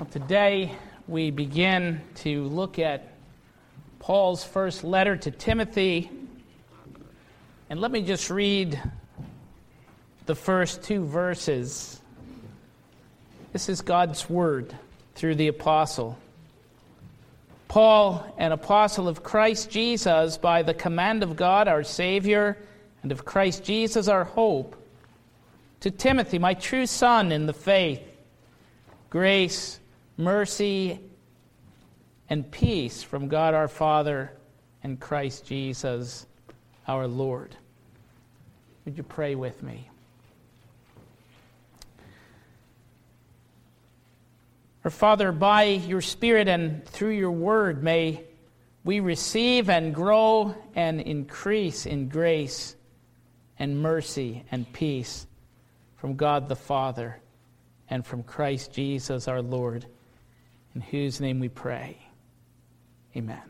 Today we begin to look at Paul's first letter to Timothy. And let me just read the first two verses. This is God's word through the apostle. Paul, an apostle of Christ Jesus, by the command of God our Savior, and of Christ Jesus our hope, to Timothy, my true son in the faith, grace, mercy, and peace from God our Father and Christ Jesus our Lord. Would you pray with me? Our Father, by your Spirit and through your word, may we receive and grow and increase in grace and mercy and peace from God the Father and from Christ Jesus our Lord, in whose name we pray. Amen.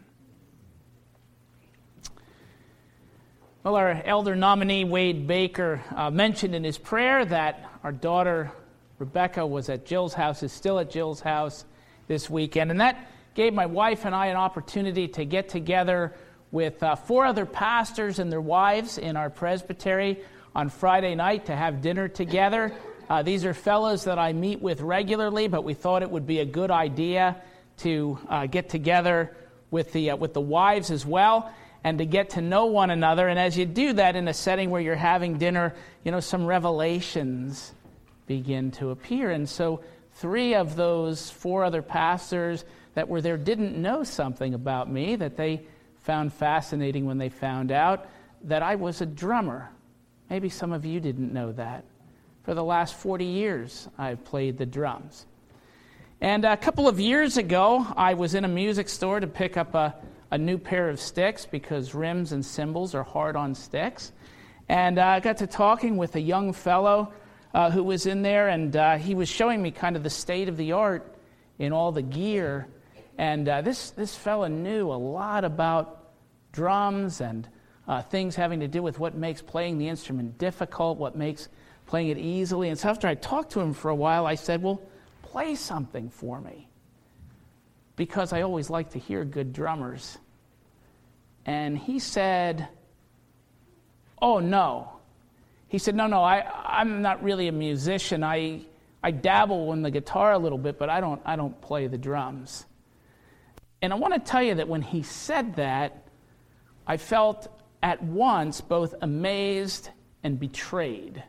Well, our elder nominee, Wade Baker, mentioned in his prayer that our daughter, Rebecca, was at Jill's house, is still at Jill's house this weekend. And that gave my wife and I an opportunity to get together with 4 other pastors and their wives in our presbytery on Friday night to have dinner together. These are fellows that I meet with regularly, but we thought it would be a good idea to get together with the wives as well and to get to know one another. And as you do that in a setting where you're having dinner, some revelations begin to appear. And so 3 of those 4 other pastors that were there didn't know something about me that they found fascinating when they found out that I was a drummer. Maybe some of you didn't know that. For the last 40 years, I've played the drums. And a couple of years ago, I was in a music store to pick up a new pair of sticks because rims and cymbals are hard on sticks. And I got to talking with a young fellow who was in there, and he was showing me kind of the state of the art in all the gear. And this fella knew a lot about drums and things having to do with what makes playing the instrument difficult, what makes playing it easily. And so after I talked to him for a while, I said, well, play something for me, because I always like to hear good drummers. And he said, oh, no. He said, no, I'm not really a musician. I dabble on the guitar a little bit, but I don't play the drums. And I want to tell you that when he said that, I felt at once both amazed and betrayed.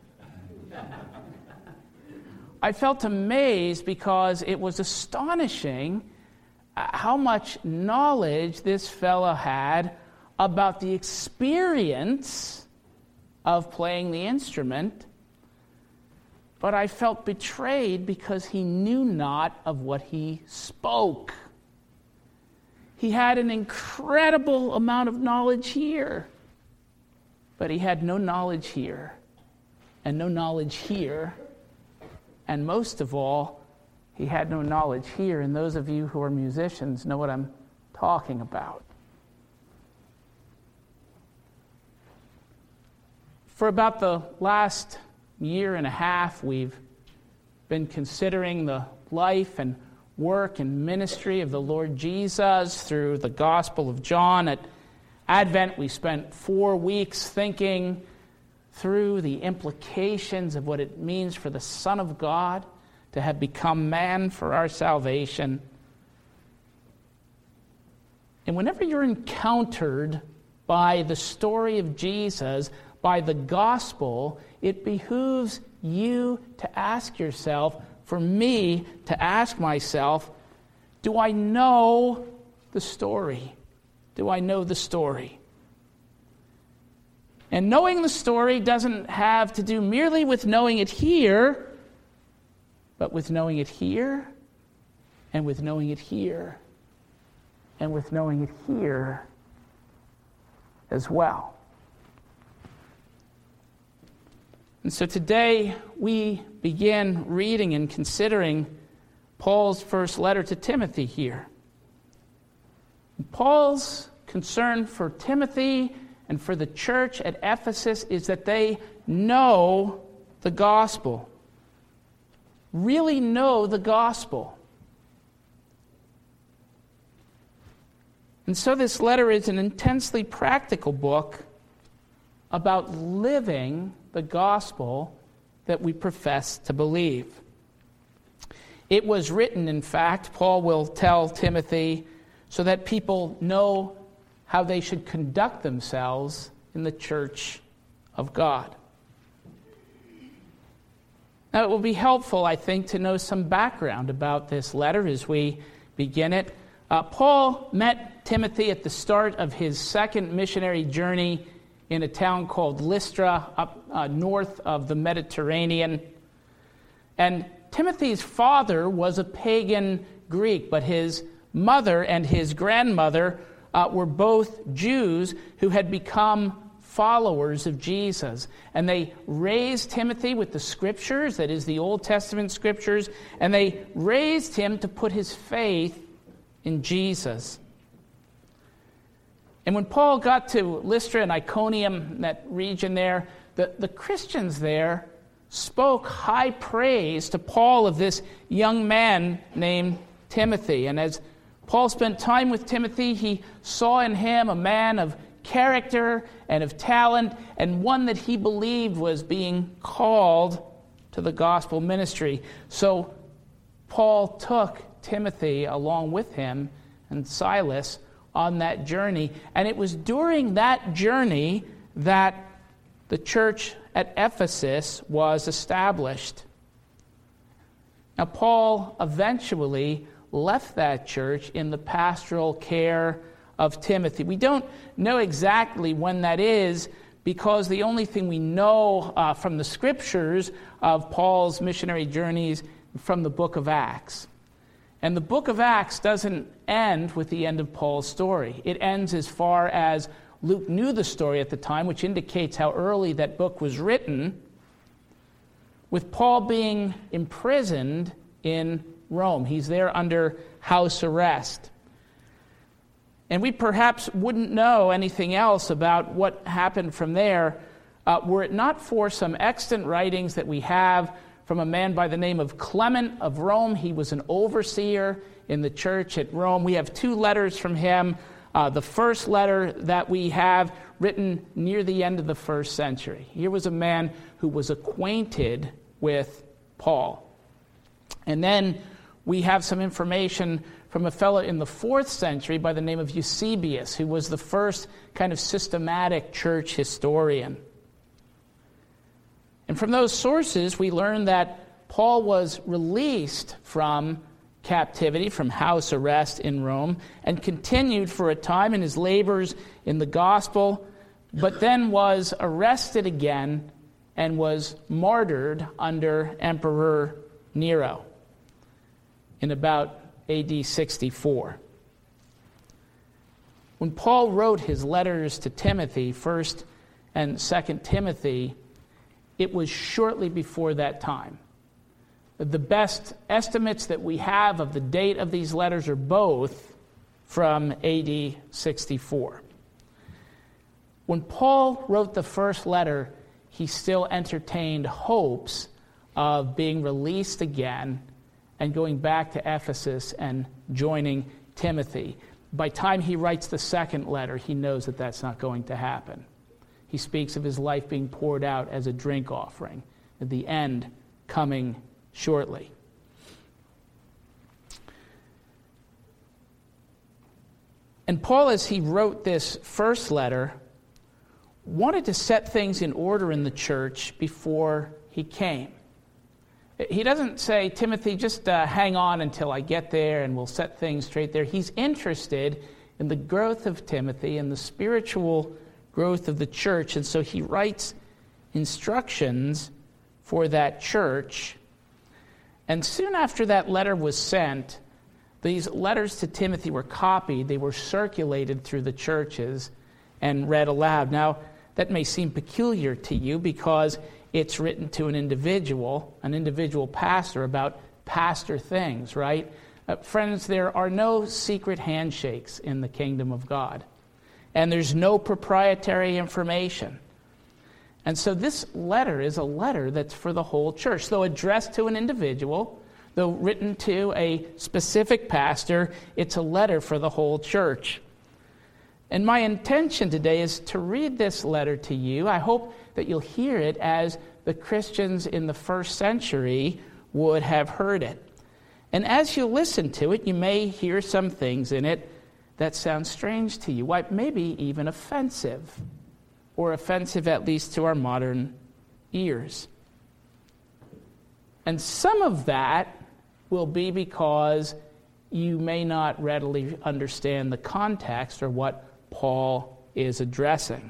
I felt amazed because it was astonishing how much knowledge this fellow had about the experience of playing the instrument, but I felt betrayed because he knew not of what he spoke. He had an incredible amount of knowledge here, but he had no knowledge here, and no knowledge here, and most of all, he had no knowledge here. And those of you who are musicians know what I'm talking about. For about the last year and a half, we've been considering the life and work and ministry of the Lord Jesus through the Gospel of John. At Advent, we spent 4 weeks thinking through the implications of what it means for the Son of God to have become man for our salvation. And whenever you're encountered by the story of Jesus, by the gospel, it behooves you to ask yourself, for me to ask myself, do I know the story? Do I know the story? And knowing the story doesn't have to do merely with knowing it here, but with knowing it here, and with knowing it here, and with knowing it here as well. And so today we begin reading and considering Paul's first letter to Timothy here. Paul's concern for Timothy and for the church at Ephesus is that they know the gospel. Really know the gospel. And so this letter is an intensely practical book about living the gospel that we profess to believe. It was written, in fact, Paul will tell Timothy, so that people know how they should conduct themselves in the church of God. Now, it will be helpful, I think, to know some background about this letter as we begin it. Paul met Timothy at the start of his second missionary journey in a town called Lystra, up north of the Mediterranean. And Timothy's father was a pagan Greek, but his mother and his grandmother were both Jews who had become followers of Jesus. And they raised Timothy with the Scriptures, that is the Old Testament Scriptures, and they raised him to put his faith in Jesus. And when Paul got to Lystra and Iconium, that region there, the Christians there spoke high praise to Paul of this young man named Timothy. And as Paul spent time with Timothy, he saw in him a man of character and of talent, and one that he believed was being called to the gospel ministry. So Paul took Timothy along with him and Silas on that journey. And it was during that journey that the church at Ephesus was established. Now, Paul eventually left that church in the pastoral care of Timothy. We don't know exactly when that is, because the only thing we know from the Scriptures of Paul's missionary journeys from the book of Acts. And the book of Acts doesn't end with the end of Paul's story. It ends as far as Luke knew the story at the time, which indicates how early that book was written, with Paul being imprisoned in Rome. He's there under house arrest. And we perhaps wouldn't know anything else about what happened from there were it not for some extant writings that we have from a man by the name of Clement of Rome. He was an overseer in the church at Rome. We have 2 letters from him. The first letter that we have written near the end of the 1st century. Here was a man who was acquainted with Paul. And then we have some information from a fellow in the 4th century by the name of Eusebius, who was the first kind of systematic church historian. And from those sources, we learn that Paul was released from captivity, from house arrest in Rome, and continued for a time in his labors in the gospel, but then was arrested again and was martyred under Emperor Nero in about AD 64. When Paul wrote his letters to Timothy, 1st and 2nd Timothy, it was shortly before that time. The best estimates that we have of the date of these letters are both from AD 64. When Paul wrote the first letter, he still entertained hopes of being released again and going back to Ephesus and joining Timothy. By the time he writes the second letter, he knows that that's not going to happen. He speaks of his life being poured out as a drink offering, at the end coming shortly. And Paul, as he wrote this first letter, wanted to set things in order in the church before he came. He doesn't say, Timothy, just hang on until I get there and we'll set things straight there. He's interested in the growth of Timothy and the spiritual growth of the church. And so he writes instructions for that church. And soon after that letter was sent, these letters to Timothy were copied. They were circulated through the churches and read aloud. Now, that may seem peculiar to you because it's written to an individual pastor about pastor things, right? Friends, there are no secret handshakes in the kingdom of God. And there's no proprietary information. And so this letter is a letter that's for the whole church. Though addressed to an individual, though written to a specific pastor, it's a letter for the whole church. And my intention today is to read this letter to you. I hope that you'll hear it as the Christians in the first century would have heard it. And as you listen to it, you may hear some things in it that sound strange to you, maybe even offensive, or offensive at least to our modern ears. And some of that will be because you may not readily understand the context or what Paul is addressing.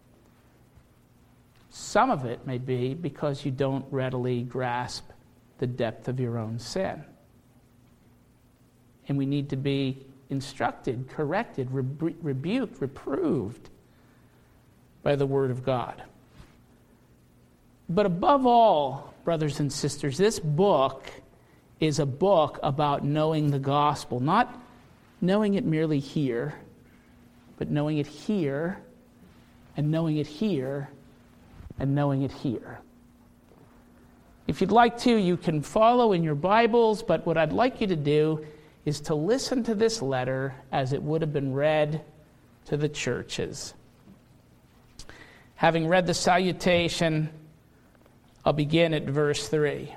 Some of it may be because you don't readily grasp the depth of your own sin. And we need to be instructed, corrected, rebuked, reproved by the Word of God. But above all, brothers and sisters, this book is a book about knowing the gospel, not knowing it merely here, but knowing it here, and knowing it here, and knowing it here. If you'd like to, you can follow in your Bibles, but what I'd like you to do is to listen to this letter as it would have been read to the churches. Having read the salutation, I'll begin at verse 3.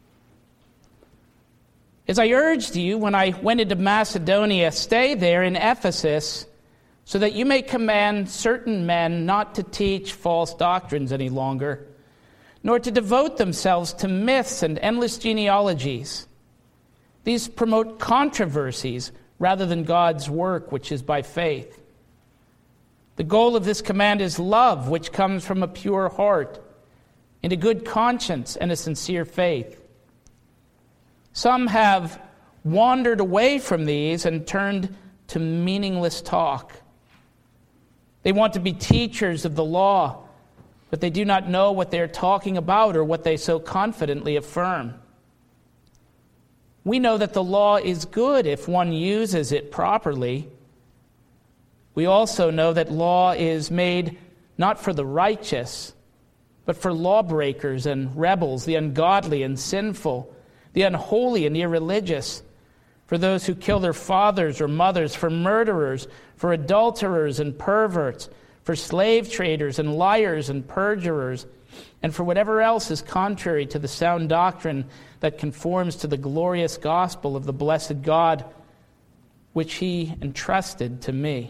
As I urged you when I went into Macedonia, stay there in Ephesus, so that you may command certain men not to teach false doctrines any longer, nor to devote themselves to myths and endless genealogies. These promote controversies rather than God's work, which is by faith. The goal of this command is love, which comes from a pure heart, and a good conscience and a sincere faith. Some have wandered away from these and turned to meaningless talk. They want to be teachers of the law, but they do not know what they are talking about or what they so confidently affirm. We know that the law is good if one uses it properly. We also know that law is made not for the righteous, but for lawbreakers and rebels, the ungodly and sinful, the unholy and irreligious, for those who kill their fathers or mothers, for murderers, for adulterers and perverts, for slave traders and liars and perjurers, and for whatever else is contrary to the sound doctrine that conforms to the glorious gospel of the blessed God, which he entrusted to me.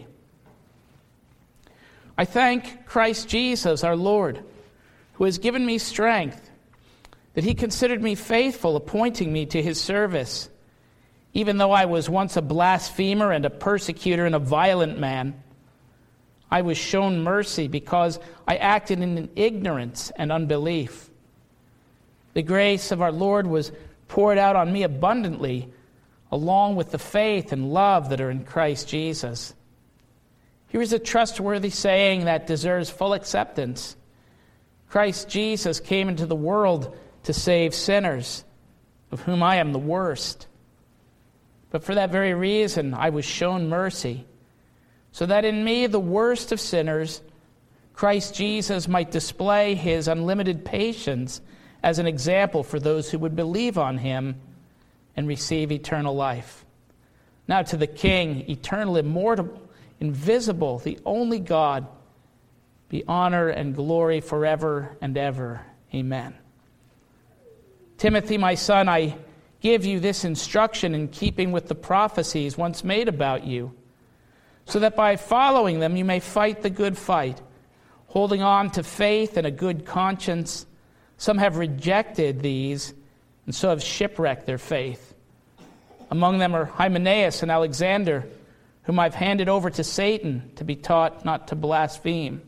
I thank Christ Jesus, our Lord, who has given me strength, that he considered me faithful, appointing me to his service. Even though I was once a blasphemer and a persecutor and a violent man, I was shown mercy because I acted in ignorance and unbelief. The grace of our Lord was poured out on me abundantly, along with the faith and love that are in Christ Jesus. Here is a trustworthy saying that deserves full acceptance. Christ Jesus came into the world to save sinners, of whom I am the worst. But for that very reason, I was shown mercy, so that in me, the worst of sinners, Christ Jesus might display his unlimited patience as an example for those who would believe on him and receive eternal life. Now to the King, eternal, immortal, invisible, the only God, be honor and glory forever and ever. Amen. Timothy, my son, I give you this instruction in keeping with the prophecies once made about you, so that by following them you may fight the good fight, holding on to faith and a good conscience. Some have rejected these, and so have shipwrecked their faith. Among them are Hymenaeus and Alexander, whom I've handed over to Satan to be taught not to blaspheme.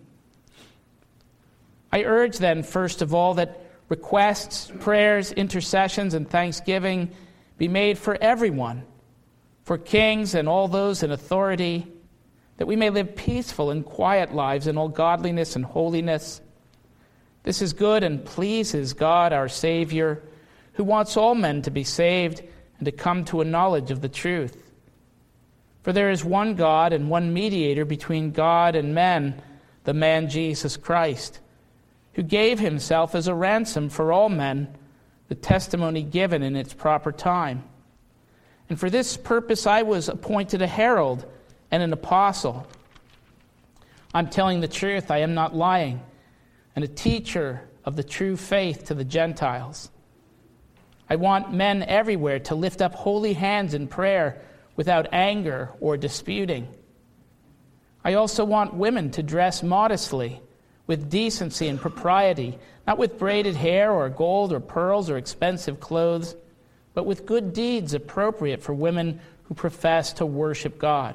I urge then, first of all, that requests, prayers, intercessions, and thanksgiving be made for everyone, for kings and all those in authority, that we may live peaceful and quiet lives in all godliness and holiness. This is good and pleases God our Savior, who wants all men to be saved and to come to a knowledge of the truth. For there is one God and one mediator between God and men, the man Jesus Christ, who gave himself as a ransom for all men, the testimony given in its proper time. And for this purpose I was appointed a herald and an apostle. I'm telling the truth, I am not lying, and a teacher of the true faith to the Gentiles. I want men everywhere to lift up holy hands in prayer without anger or disputing. I also want women to dress modestly, with decency and propriety, not with braided hair or gold or pearls or expensive clothes, but with good deeds appropriate for women who profess to worship God.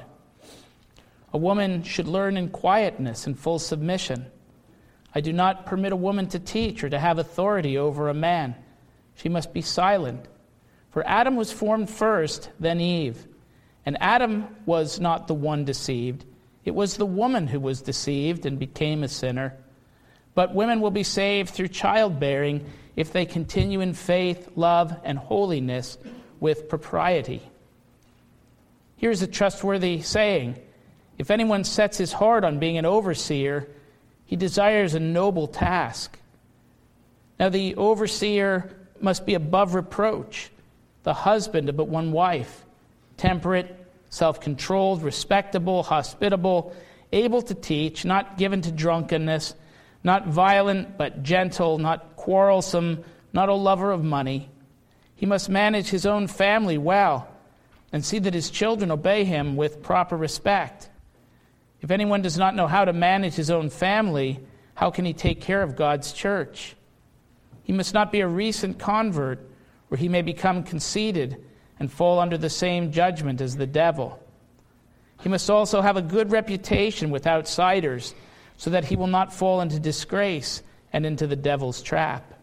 A woman should learn in quietness and full submission. I do not permit a woman to teach or to have authority over a man. She must be silent. For Adam was formed first, then Eve. And Adam was not the one deceived. It was the woman who was deceived and became a sinner. But women will be saved through childbearing if they continue in faith, love, and holiness with propriety. Here's a trustworthy saying. If anyone sets his heart on being an overseer, he desires a noble task. Now the overseer must be above reproach, the husband of but one wife, temperate, self-controlled, respectable, hospitable, able to teach, not given to drunkenness, not violent but gentle, not quarrelsome, not a lover of money. He must manage his own family well and see that his children obey him with proper respect. If anyone does not know how to manage his own family, how can he take care of God's church? He must not be a recent convert, or he may become conceited and fall under the same judgment as the devil. He must also have a good reputation with outsiders, so that he will not fall into disgrace and into the devil's trap.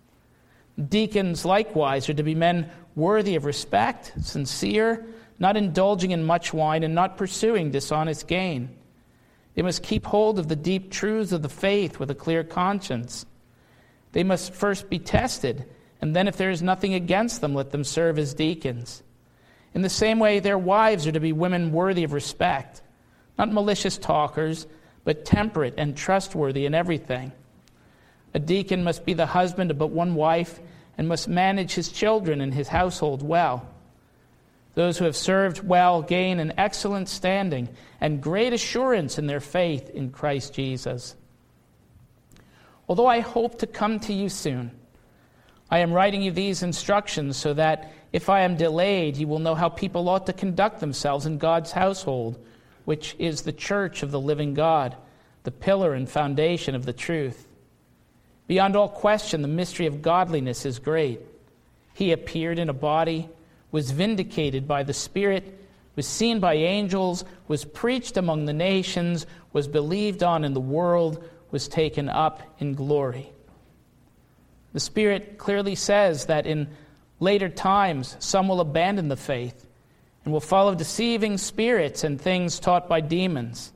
Deacons likewise are to be men worthy of respect, sincere, not indulging in much wine, and not pursuing dishonest gain. They must keep hold of the deep truths of the faith with a clear conscience. They must first be tested, and then if there is nothing against them, let them serve as deacons. In the same way, their wives are to be women worthy of respect, not malicious talkers, but temperate and trustworthy in everything. A deacon must be the husband of but one wife and must manage his children and his household well. Those who have served well gain an excellent standing and great assurance in their faith in Christ Jesus. Although I hope to come to you soon, I am writing you these instructions so that if I am delayed, you will know how people ought to conduct themselves in God's household, which is the church of the living God, the pillar and foundation of the truth. Beyond all question, the mystery of godliness is great. He appeared in a body, was vindicated by the Spirit, was seen by angels, was preached among the nations, was believed on in the world, was taken up in glory. The Spirit clearly says that in later times some will abandon the faith and will follow deceiving spirits and things taught by demons.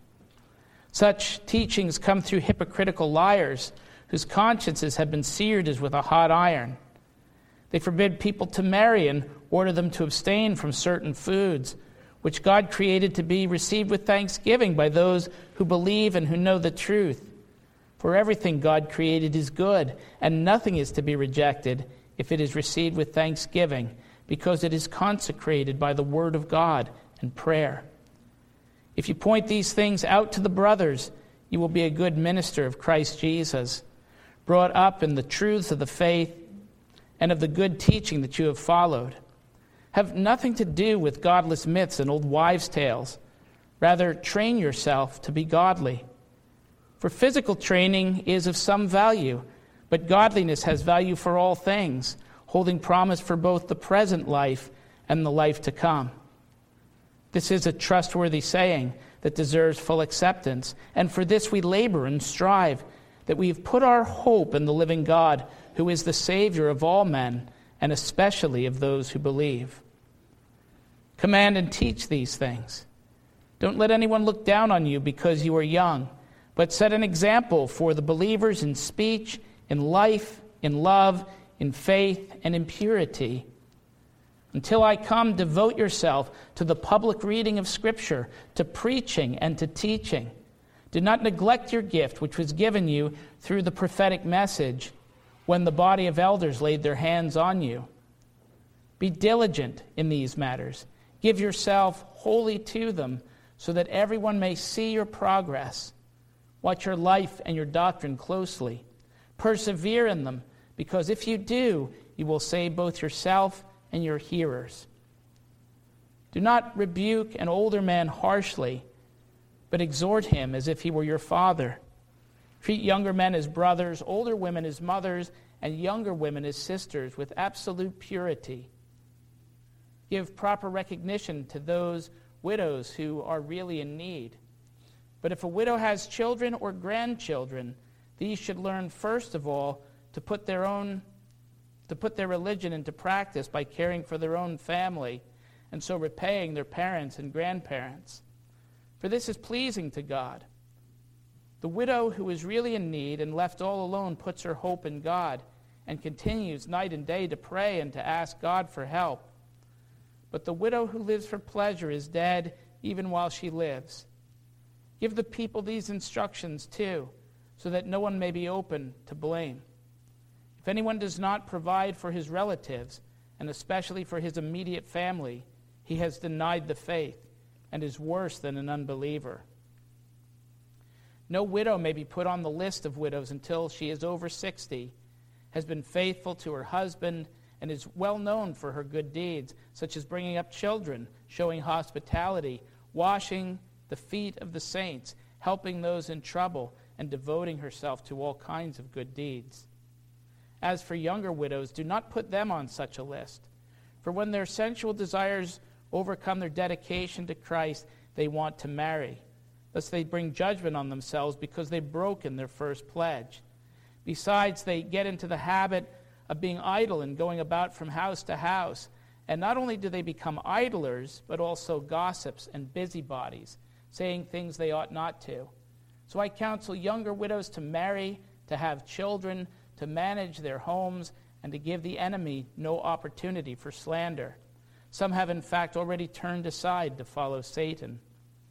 Such teachings come through hypocritical liars whose consciences have been seared as with a hot iron. They forbid people to marry and order them to abstain from certain foods, which God created to be received with thanksgiving by those who believe and who know the truth. For everything God created is good, and nothing is to be rejected if it is received with thanksgiving, because it is consecrated by the word of God and prayer. If you point these things out to the brothers, you will be a good minister of Christ Jesus, brought up in the truths of the faith and of the good teaching that you have followed. Have nothing to do with godless myths and old wives' tales. Rather, train yourself to be godly. For physical training is of some value, but godliness has value for all things, holding promise for both the present life and the life to come. This is a trustworthy saying that deserves full acceptance, and for this we labor and strive, that we have put our hope in the living God, who is the Savior of all men, and especially of those who believe. Command and teach these things. Don't let anyone look down on you because you are young, but set an example for the believers in speech, in life, in love, in faith, and in purity. Until I come, devote yourself to the public reading of Scripture, to preaching and to teaching. Do not neglect your gift, which was given you through the prophetic message, when the body of elders laid their hands on you. Be diligent in these matters. Give yourself wholly to them, so that everyone may see your progress. Watch your life and your doctrine closely. Persevere in them, because if you do, you will save both yourself and your hearers. Do not rebuke an older man harshly, but exhort him as if he were your father. Treat younger men as brothers, older women as mothers, and younger women as sisters with absolute purity. Give proper recognition to those widows who are really in need. But if a widow has children or grandchildren, these should learn first of all to put their religion into practice by caring for their own family, and so repaying their parents and grandparents. For this is pleasing to God. The widow who is really in need and left all alone puts her hope in God and continues night and day to pray and to ask God for help. But the widow who lives for pleasure is dead even while she lives. Give the people these instructions too, so that no one may be open to blame. If anyone does not provide for his relatives, and especially for his immediate family, he has denied the faith and is worse than an unbeliever. No widow may be put on the list of widows until she is over 60, has been faithful to her husband, and is well known for her good deeds, such as bringing up children, showing hospitality, washing the feet of the saints, helping those in trouble, and devoting herself to all kinds of good deeds. As for younger widows, do not put them on such a list, for when their sensual desires overcome their dedication to Christ, they want to marry. Thus they bring judgment on themselves because they've broken their first pledge. Besides, they get into the habit of being idle and going about from house to house. And not only do they become idlers, but also gossips and busybodies, saying things they ought not to. So I counsel younger widows to marry, to have children, to manage their homes, and to give the enemy no opportunity for slander. Some have in fact already turned aside to follow Satan.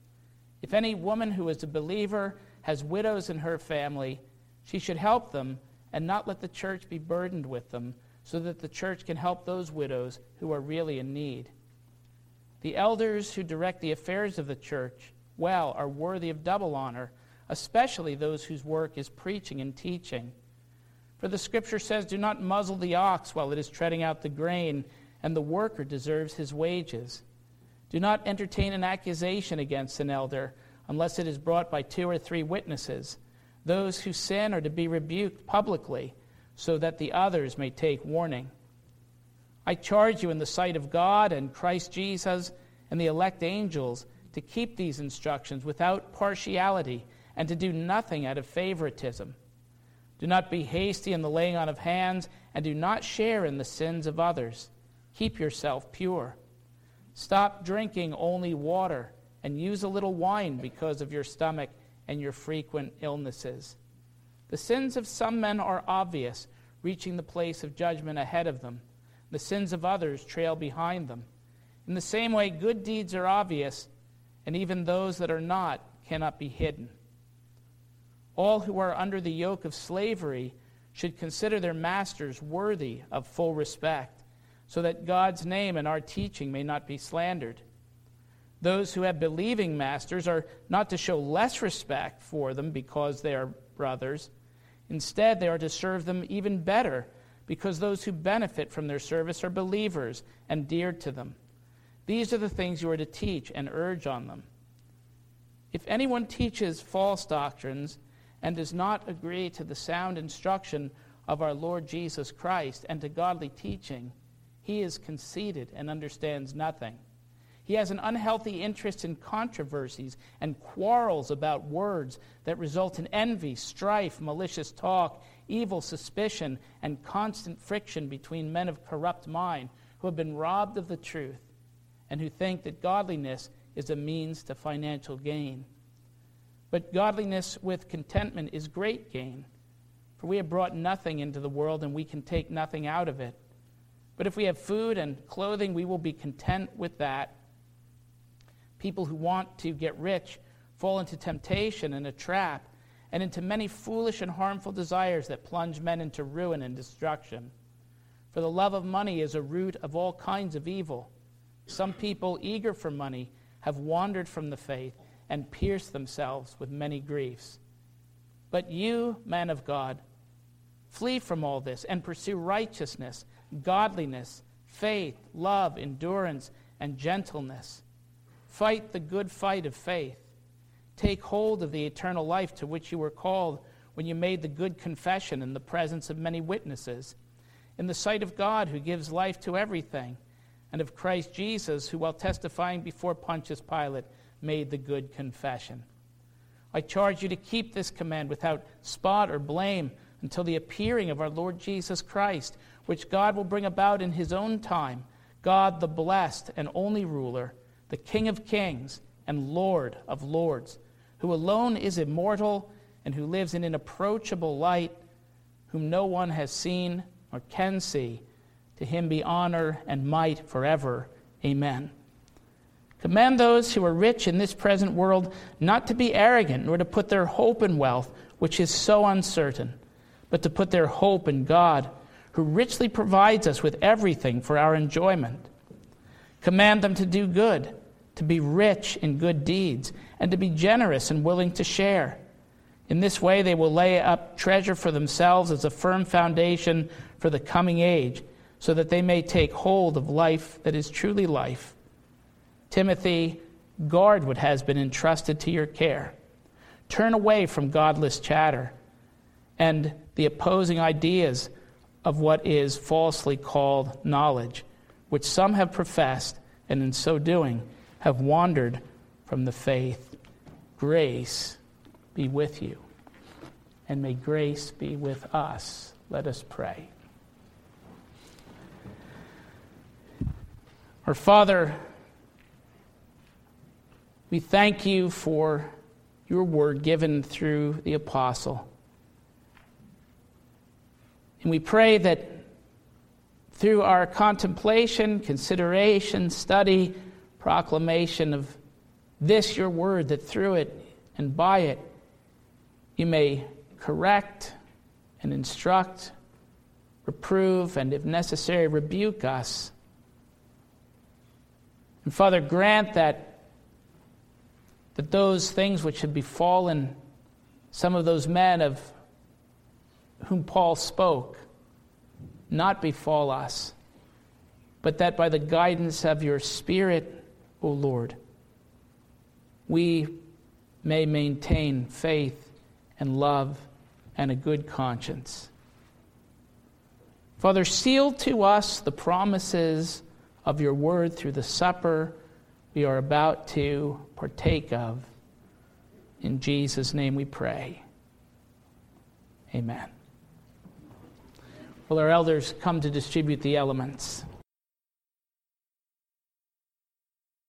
If any woman who is a believer has widows in her family, she should help them and not let the church be burdened with them, so that the church can help those widows who are really in need. The elders who direct the affairs of the church well are worthy of double honor, especially those whose work is preaching and teaching. For the Scripture says, "Do not muzzle the ox while it is treading out the grain, and the worker deserves his wages. Do not entertain an accusation against an elder unless it is brought by 2 or 3 witnesses. Those who sin are to be rebuked publicly, so that the others may take warning. I charge you in the sight of God and Christ Jesus and the elect angels to keep these instructions without partiality and to do nothing out of favoritism. Do not be hasty in the laying on of hands, and do not share in the sins of others. Keep yourself pure. Stop drinking only water, and use a little wine because of your stomach and your frequent illnesses. The sins of some men are obvious, reaching the place of judgment ahead of them. The sins of others trail behind them. In the same way, good deeds are obvious, and even those that are not cannot be hidden. All who are under the yoke of slavery should consider their masters worthy of full respect, so that God's name and our teaching may not be slandered. Those who have believing masters are not to show less respect for them because they are brothers. Instead, they are to serve them even better, because those who benefit from their service are believers and dear to them. These are the things you are to teach and urge on them. If anyone teaches false doctrines and does not agree to the sound instruction of our Lord Jesus Christ and to godly teaching, he is conceited and understands nothing. He has an unhealthy interest in controversies and quarrels about words that result in envy, strife, malicious talk, evil suspicion, and constant friction between men of corrupt mind who have been robbed of the truth and who think that godliness is a means to financial gain. But godliness with contentment is great gain, for we have brought nothing into the world and we can take nothing out of it. But if we have food and clothing, we will be content with that. People who want to get rich fall into temptation and a trap, and into many foolish and harmful desires that plunge men into ruin and destruction. For the love of money is a root of all kinds of evil. Some people, eager for money, have wandered from the faith and pierced themselves with many griefs. But you, men of God, flee from all this and pursue righteousness, godliness, faith, love, endurance, and gentleness. Fight the good fight of faith. Take hold of the eternal life to which you were called when you made the good confession in the presence of many witnesses, in the sight of God who gives life to everything, and of Christ Jesus, who while testifying before Pontius Pilate made the good confession. I charge you to keep this command without spot or blame until the appearing of our Lord Jesus Christ, which God will bring about in his own time, God the blessed and only ruler, the King of kings and Lord of lords, who alone is immortal and who lives in inapproachable light, whom no one has seen or can see. To him be honor and might forever. Amen. Command those who are rich in this present world not to be arrogant, nor to put their hope in wealth, which is so uncertain, but to put their hope in God, who richly provides us with everything for our enjoyment. Command them to do good, to be rich in good deeds, and to be generous and willing to share. In this way they will lay up treasure for themselves as a firm foundation for the coming age, so that they may take hold of life that is truly life. Timothy, guard what has been entrusted to your care. Turn away from godless chatter and the opposing ideas of what is falsely called knowledge, which some have professed, and in so doing have wandered from the faith. Grace be with you, and may grace be with us. Let us pray. Our Father, we thank you for your word given through the apostle. And we pray that through our contemplation, consideration, study, proclamation of this your word, that through it and by it you may correct and instruct, reprove, and if necessary, rebuke us. And Father, grant that those things which have befallen some of those men of whom Paul spoke not befall us, but that by the guidance of your Spirit, O Lord, we may maintain faith and love and a good conscience. Father, seal to us the promises of your word through the supper we are about to partake of. In Jesus' name we pray. Amen. Will our elders come to distribute the elements?